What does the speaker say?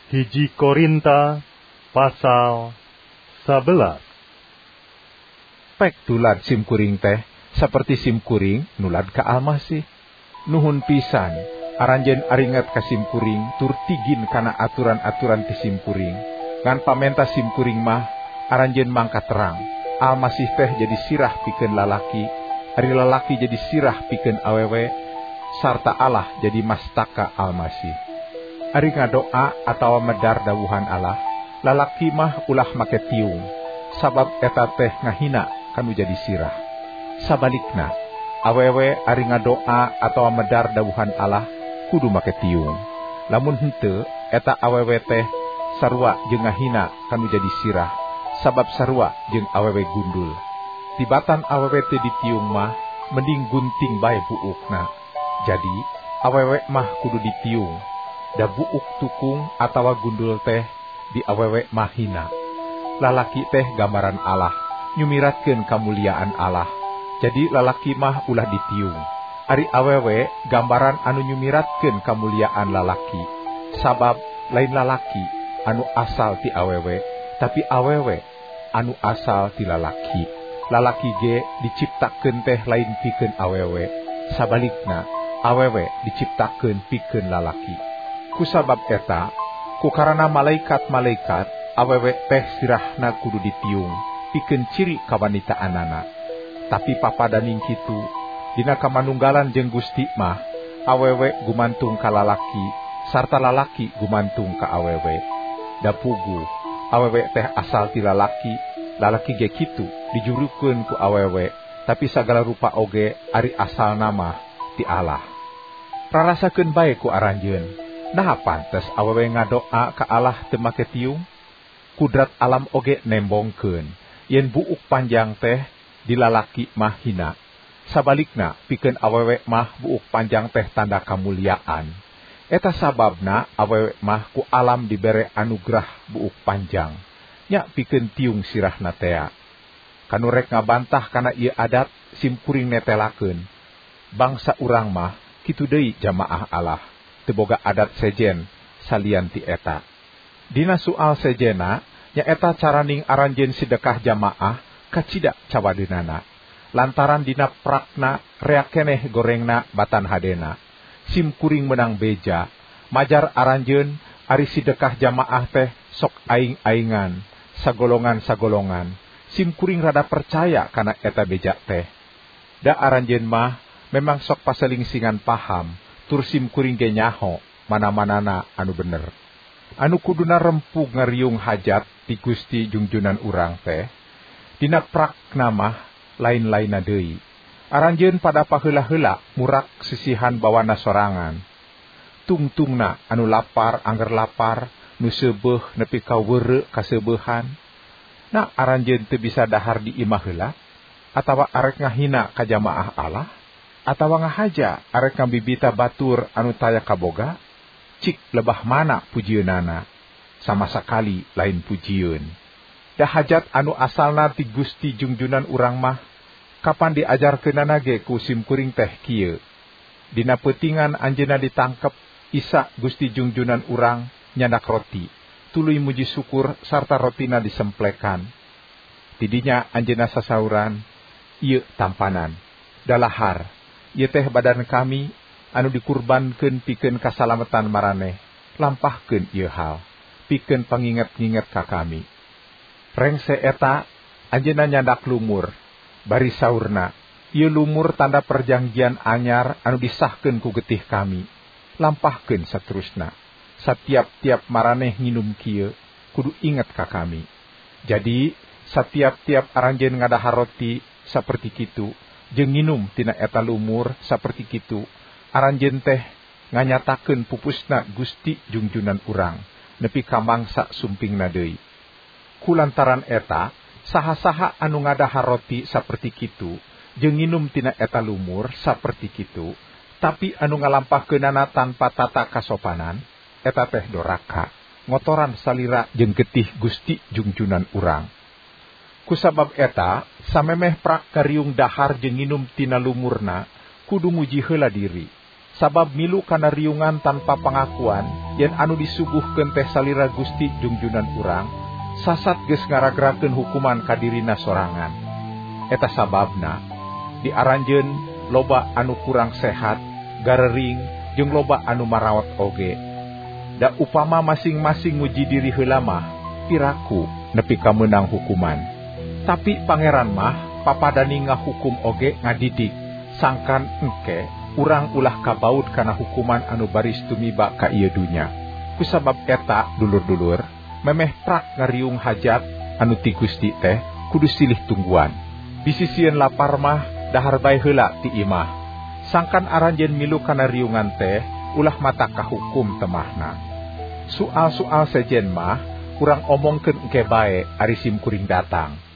Hiji Korinta pasal 11. Pek tulad simkuring teh, seperti simkuring nulad ka Almasih. Nuhun pisan, aranjen aringat ka simkuring, tur tigin kana aturan-aturan ti simkuring. Ngan pamenta simkuring mah, aranjen mangka terang. Almasih teh jadi sirah pikeun lalaki, ari lalaki jadi sirah pikeun awewe, sarta Allah jadi mastaka Almasih. Ari ngadoa atawa medar dawuhan Allah, lalaki mah ulah make tiung, sabab eta teh ngahina kanu jadi sirah. Sabalikna, awewe ari ngadoa atawa medar dawuhan Allah, kudu make tiung. Lamun henteu, eta awewe teh sarua jeung ngahina kanu jadi sirah, sabab sarua jeung awewe gundul. Tibatan awewe teh ditiung mah, mending gunting bae buukna. Jadi, awewe mah kudu ditiung. Da buuk tukung atawa gundul teh di awewe mahina. Lalaki teh gambaran Allah, nyumiratkeun kamuliaan Allah. Jadi lalaki mah ulah ditiung. Ari awewe gambaran anu nyumiratkeun kamuliaan lalaki. Sabab lain lalaki anu asal ti awewe, tapi awewe anu asal ti lalaki. Lalaki ge diciptakeun teh lain pikeun awewe. Sabalikna, awewe diciptakeun pikeun lalaki. Kusabab eta, kukarana malaikat-malaikat, awewe teh sirahna kudu ditiung, pikeun ciri kawanitaanana. Tapi papadaning kitu, dina kamanunggalan jeung Gusti mah, awewe gumantung ka lalaki, sarta lalaki gumantung ka awewe. Da pugu, awewe teh asal ti lalaki, lalaki ge kitu dijurukeun ku awewe, tapi sagala rupa oge ari asalna mah ti Allah. Rarasakeun bae ku aranjeun. Nah pantes awewe ngadoa ka Allah teu make tiung? Kudrat alam oge nembongkeun, yen buuk panjang teh di lalaki mah hina. Sabalikna pikeun awewe mah buuk panjang teh tanda kamuliaan. Eta sababna awewe mah ku alam dibere anugerah buuk panjang. Nya pikeun tiung sirahna tea. Kanu rek ngabantah kana ieu adat simkuring netelakeun. Bangsa urang mah kitu deui jamaah Allah. Boga adat sejen salian ti eta. Dina soal sejena, nya eta caraning aranjeun sedekah jamaah kacida cawadeunana. Lantaran dina prakna rea keneh gorengna batan hadena. Simkuring menang beja, majar aranjeun ari sedekah jamaah teh sok aing-aingan, sagolongan-sagolongan. Simkuring rada percaya kana eta beja teh. Da aranjeun mah memang sok paselingsingan paham. Tur simkuring ge nyaho mana-manana anu bener. Anu kuduna rempug ngariung hajat ti Gusti jungjunan urang teh. Dina prakna mah lain-lainna deui. Aranjeun pada paheula-heula murak sisihan bawana sorangan. Tungtungna anu lapar angger lapar, nu seubeuh nepi ka weureu kaseubehan. Na aranjeun teu bisa dahar di imah heula atawa arek ngahina ka jamaah Allah? Atawa ngahaja arek ngabibita batur anu taya kaboga? Cik lebah mana pujieunana? Sama sakali lain pujieun. Da hajat anu asalna ti Gusti jungjunan urang mah, kapan diajarkeunana ge ku simkuring teh kieu. Dina peutingan anjeunna ditangkep, Isa Gusti jungjunan urang nyandak roti, tuluy muji syukur sarta rotina disemplekan. Tidinya anjeunna sasauran, ieu tampanan, dalahar. Ieu teh badan kami anu dikurbankeun pikeun kasalametan maraneh. Lampahkeun ieu hal, pikeun panginget-nginget ka kami. Rengse eta anjeunna nyandak lumur. Bari saurna, ieu lumur tanda perjanjian anyar anu disahkeun ku getih kami. Lampahkeun saterusna. Satiap-tiap maraneh nginum kieu kudu inget ka kami. Jadi satiap-tiap aranjeun ngadahar roti saperti kitu, jeung nginum tina eta lumur saperti kitu, aranjeun teh nganyatakeun pupusna Gusti jungjunan urang, nepi ka mangsa sumpingna deui. Kulantaran eta, saha-saha anu ngadahar roti saperti kitu, jeung nginum tina eta lumur saperti kitu, tapi anu ngalampahkeunana tanpa tata kasopanan, eta teh doraka, ngotoran salira jeung getih Gusti jungjunan urang. Kusabab eta, samemeh prak kariung dahar jeung nginum tina lumurna, kudu muji heula diri. Sabab milu kana riungan tanpa pangakuan, yen anu disuguhkeun teh salira Gusti jungjunan urang, sasat geus ngaragrakeun hukuman kadirina sorangan. Eta sababna diaranjeun loba anu kurang sehat, garering, jeung loba anu marawat oge. Da upama masing-masing nguji diri heula mah piraku nepi ka meunang hukuman. Tapi Pangeran mah papadani ngahukum oge ngadidik, sangkan engke urang ulah kabaud kana hukuman anu baris tumiba ka ieu dunya. Kusabab eta dulur-dulur, memeh prak ngariung hajat anu ti Gusti teh kudu silih tungguan. Bisisieun lapar mah dahar bae heula ti imah. Sangkan aranjeun milu kana riungan teh ulah mata kahukum temahna. Soal-soal sejen mah urang omongkeun engke bae ari simkuring datang.